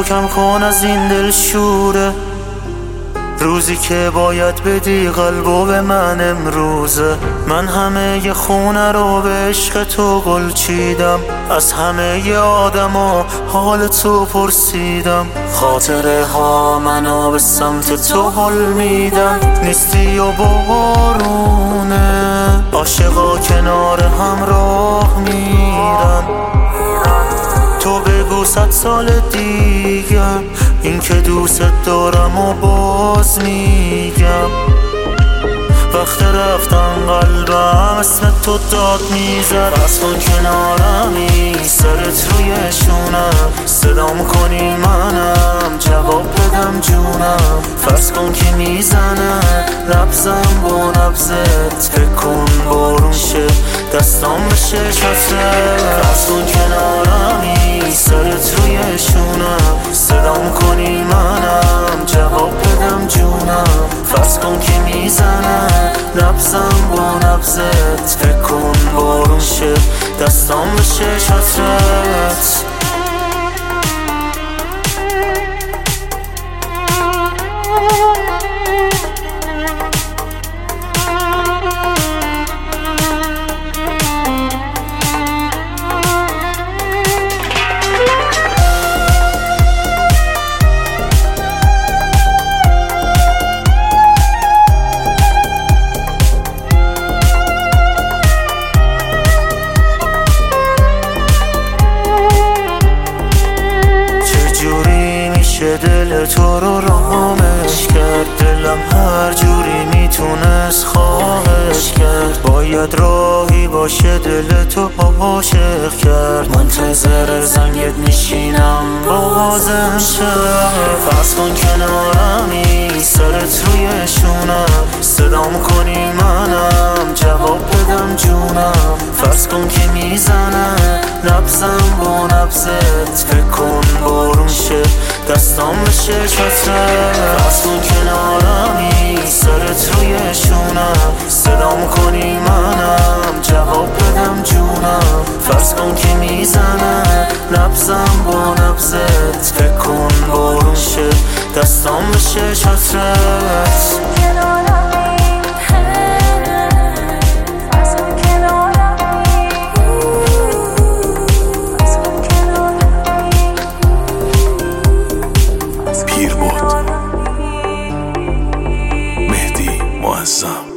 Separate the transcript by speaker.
Speaker 1: تو کم کن از این دل شوره، روزی که باید بدی قلبو به من امروزه. من همه ی خونه رو به عشق تو گل چیدم، از همه ی آدما حال تو پرسیدم. خاطره ها منو به سمت تو هل میدم، نیستی و بارونه، عاشقا کنار هم راه میرن. تو بگو 100 سال دیگه این که دوست دارم و باز میگم. وقت رفتن قلبم اسم تو داد میزد، بس کن کنارمی سرت روی شونم، صدام کنی منم جواب بدم جونم. فرض کن که میزنه نبزم با نبزت، فکر کن بارون شه دستام بشه چترت. فرض کن کنارمی سرت روی شونم، صدام کنی منم جواب بدم جونم. فرض کن که میزنه نبزم با نبزت، فکر کن بارون شه دستام بشه چترت. دل تو رو رامش کرد، دلم هر جوری میتونست خواهش کرد. باید راهی باشه دل تو عاشق کرد، منتظر زنگت میشینم بازم شد. فرض کن کنارمی سرت روی شونم، صدام کنی منم جواب بدم جونم. فرض کن که میزنه نبزم با نبزت، فکر کن بارون شه دستام بشه چترت. فرض کن کنارمی سرت روی شونم، صدام کنی منم جواب بدم جونم. فرض کن که میزنه نبزم با نبزت، فکر کن بارون شه دستام بشه چترت.
Speaker 2: مهدی معظم.